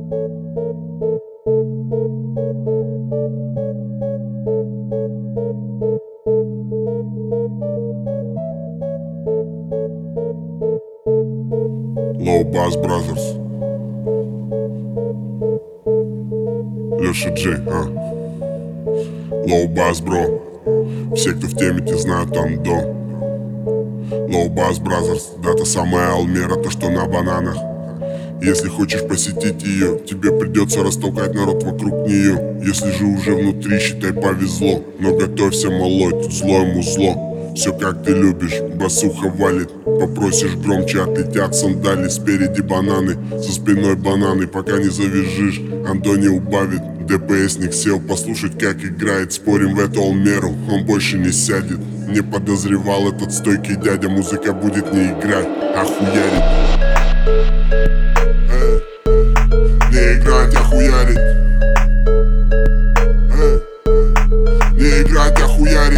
Low Bass Brothers, Леша Джей, Low Bass Bro. Все, кто в теме, те знают Андо. Low Bass Brothers, да, та самая Алмера, то, что на бананах. Если хочешь посетить ее, тебе придется растолкать народ вокруг нее. Если же уже внутри, считай, повезло. Но готовься молоть, зло ему зло. Все как ты любишь, басуха валит. Попросишь громче, отлетят сандали. Спереди бананы, за спиной бананы. Пока не завяжешь, Андо не убавит. ДПСник сел послушать, как играет. Спорим в эту Алмеру, он больше не сядет. Не подозревал этот стойкий дядя, музыка будет не играть, а хуярить. Не играть, а хуярить. Не играть, а хуярить.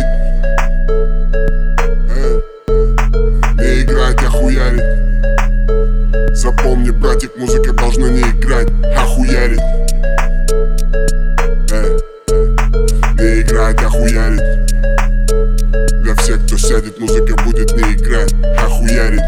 Не играть, а хуярить. Запомни, братик, музыка должна не играть, а хуярить. Не играть, а хуярить. Для всех, кто сядет, музыка будет не играть, а хуярить.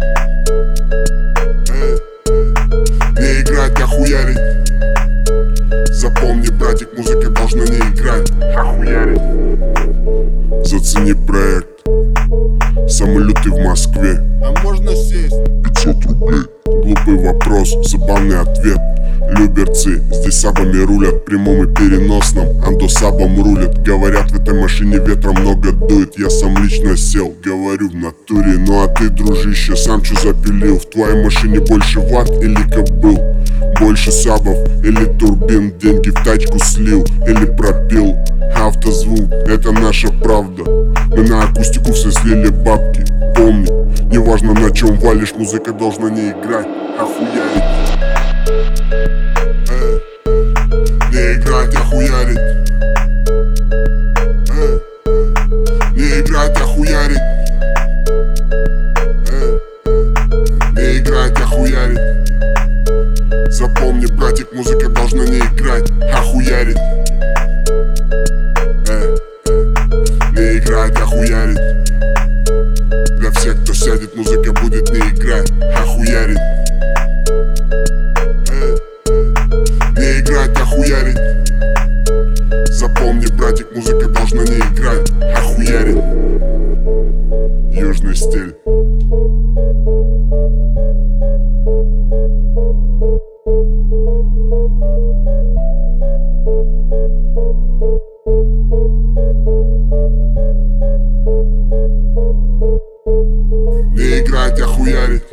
Не играть, а хуярить. Запомни, братик, музыка должна не играть, а хуярить. Зацени проект. Самый лютый в Москве. А можно сесть? 500 рублей. Глупый вопрос, забавный ответ. Люберцы, здесь сабами рулят, прямом и переносном. Андо сабом рулят. Говорят, в этой машине ветра много дует. Я сам лично сел, говорю в натуре. Ну а ты, дружище, сам чё запилил? В твоей машине больше ватт или кобыл? Больше сабов или турбин? Деньги в тачку слил или пропил? Автозвук, это наша правда. Мы на акустику все слили бабки. Помни, неважно на чем валишь, музыка должна не играть, а хуярить. Не играть, а хуярить. Не играть, а хуярить. Не играть, а хуярить. Запомни, братик, музыка должна не играть, а хуярить. Не играть, а хуярить. Для всех, кто сядет, музыка будет не играть, а хуярить. Не играть, а хуярить. Запомни, братик, музыка должна не играть, а хуярить. Южный стиль. Не играть, а хуярить.